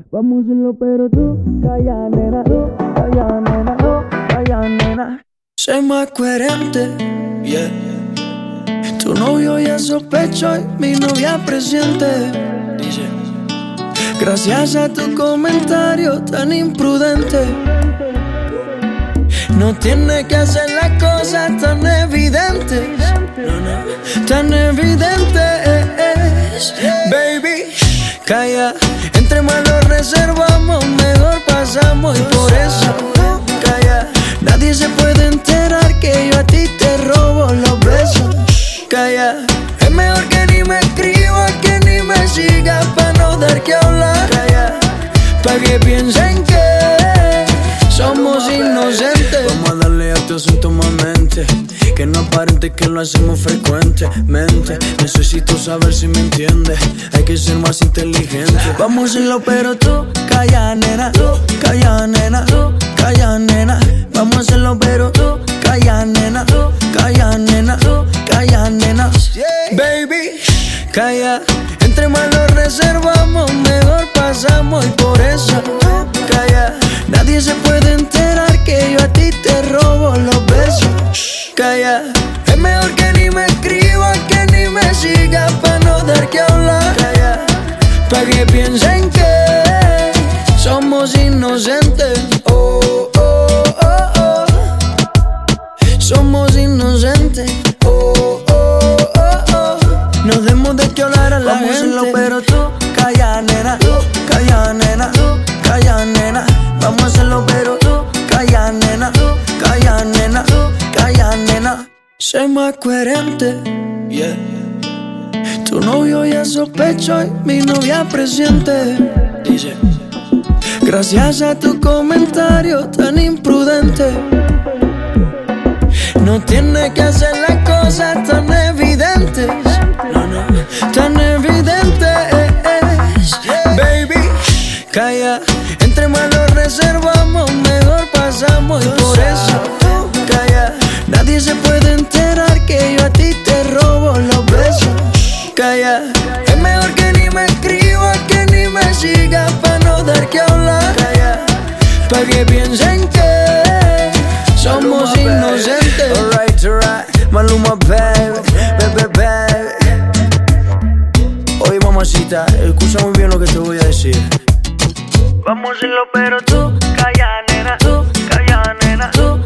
Vamos a hacerlo, pero tú, calla, nena, tú, calla, nena, tú, calla, nena. Sé más coherente, yeah. Tu novio ya sospecho y mi novia presiente. Dice, gracias a tu comentario tan imprudente, no tiene que hacer las cosas tan evidentes, tan evidentes. Baby, calla, entre más lo reservamos, mejor pasamos. Y por eso, calla, nadie se puede enterar que yo a ti te robo los besos. Calla, es mejor que ni me escribas, que ni me sigas, pa' no dar que hablar. Calla, pa' que piensen que somos inocentes. Vamos a darle a tu asunto más mente, que no aparente que lo hacemos frecuentemente. Necesito saber si me entiendes, hay que ser más inteligente. Vamos a hacerlo, pero tú, calla, nena, tú, calla, nena, tú, calla, nena. Vamos a hacerlo, pero tú, calla, nena, tú, calla, nena, tú, calla, nena. Baby, calla, entre más lo reservamos, mejor pasamos. Y por eso, calla, nadie se puede enterar que yo a ti te robo los besos. Calla, es mejor que ni me escribas, que ni me sigas, pa' no dar que hablar. Calla, pa' que piensen que somos inocentes. Oh, oh, oh, oh. Somos inocentes. Oh, oh, oh, oh. No demos de que hablar a la gente. Vamos a hacerlo, pero tú, calla, nena, tú, calla, nena, tú, calla, nena. Vamos a hacerlo, pero tú, calla, nena, tú, calla, nena, tú, calla, nena. Sé más coherente, yeah. Tu novio ya sospecho y mi novia presiente. Dice, gracias a tu comentario tan imprudente, no tiene que hacer las cosas tan evidentes, tan evidentes. Baby, calla, entre más lo reservamos, mejor pasamos. Y por eso, calla, nadie se puede enterar que yo a ti te robo los besos. Calla, es mejor que ni me escribas, que ni me sigas, pa' no dar que hablar. Calla, pa' que piensen que somos inocentes. Alright, alright, Maluma, baby, baby, baby. Oye, mamacita, escucha muy bien lo que te voy a decir. Vamos a hacerlo, pero tú, calla, nena, tú, calla, nena, tú,